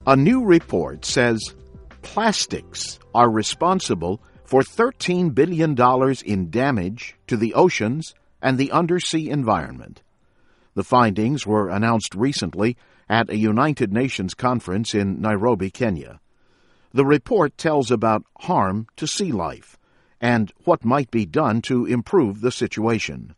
A new report says plastics are responsible for $13 billion in damage to the oceans and the undersea environment. The findings were announced recently at a United Nations conference in Nairobi, Kenya. The report tells about harm to sea life and what might be done to improve the situation.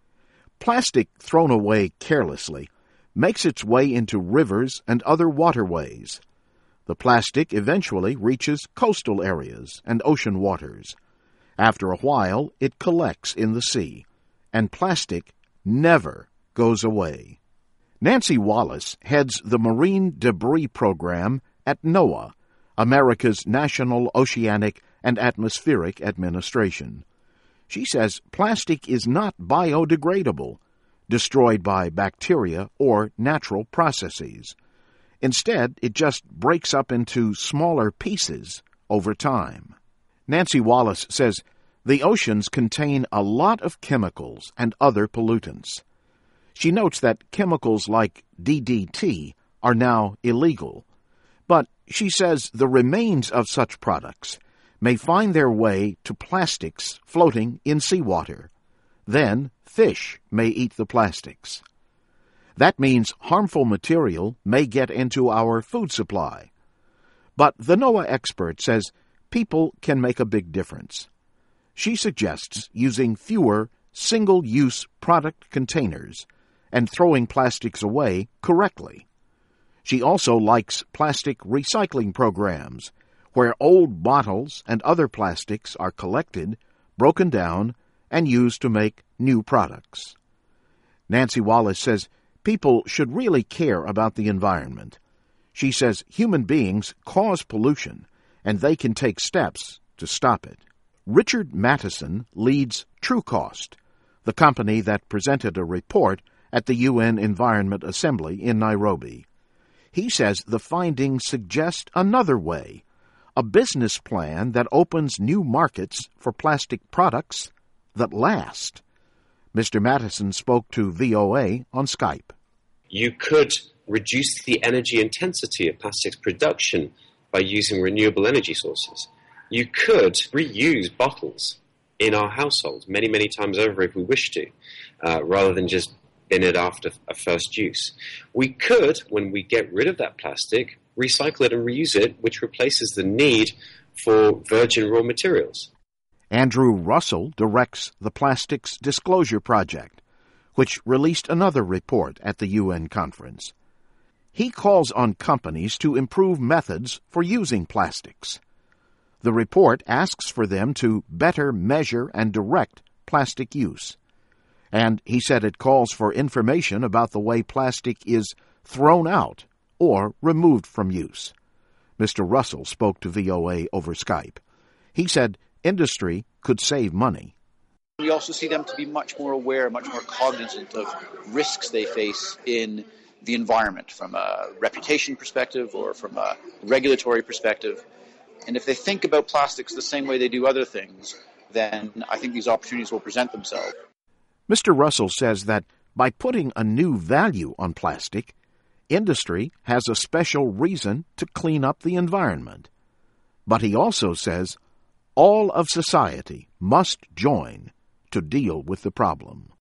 Plastic thrown away carelessly makes its way into rivers and other waterways. The plastic eventually reaches coastal areas and ocean waters. After a while, it collects in the sea, and plastic never goes away. Nancy Wallace heads the Marine Debris Program at NOAA, America's National Oceanic and Atmospheric Administration. She says plastic is not biodegradable, destroyed by bacteria or natural processes. Instead, it just breaks up into smaller pieces over time. Nancy Wallace says the oceans contain a lot of chemicals and other pollutants. She notes that chemicals like DDT are now illegal, but she says the remains of such products may find their way to plastics floating in seawater. Then fish may eat the plastics. That means harmful material may get into our food supply. But the NOAA expert says people can make a big difference. She suggests using fewer single-use product containers and throwing plastics away correctly. She also likes plastic recycling programs, where old bottles and other plastics are collected, broken down, and used to make new products. Nancy Wallace says people should really care about the environment. She says human beings cause pollution, and they can take steps to stop it. Richard Mattison leads TrueCost, the company that presented a report at the UN Environment Assembly in Nairobi. He says the findings suggest another way, a business plan that opens new markets for plastic products that last. Mr. Mattison spoke to VOA on Skype. You could reduce the energy intensity of plastics production by using renewable energy sources. You could reuse bottles in our households many, many times over if we wish to, rather than just bin it after a first use. We could, when we get rid of that plastic, recycle it and reuse it, which replaces the need for virgin raw materials. Andrew Russell directs the Plastics Disclosure Project, which released another report at the UN conference. He calls on companies to improve methods for using plastics. The report asks for them to better measure and direct plastic use. And he said it calls for information about the way plastic is thrown out or removed from use. Mr. Russell spoke to VOA over Skype. He said industry could save money. We also see them to be much more aware, much more cognizant of risks they face in the environment from a reputation perspective or from a regulatory perspective. And if they think about plastics the same way they do other things, then I think these opportunities will present themselves. Mr. Russell says that by putting a new value on plastic, industry has a special reason to clean up the environment. But he also says all of society must join to deal with the problem.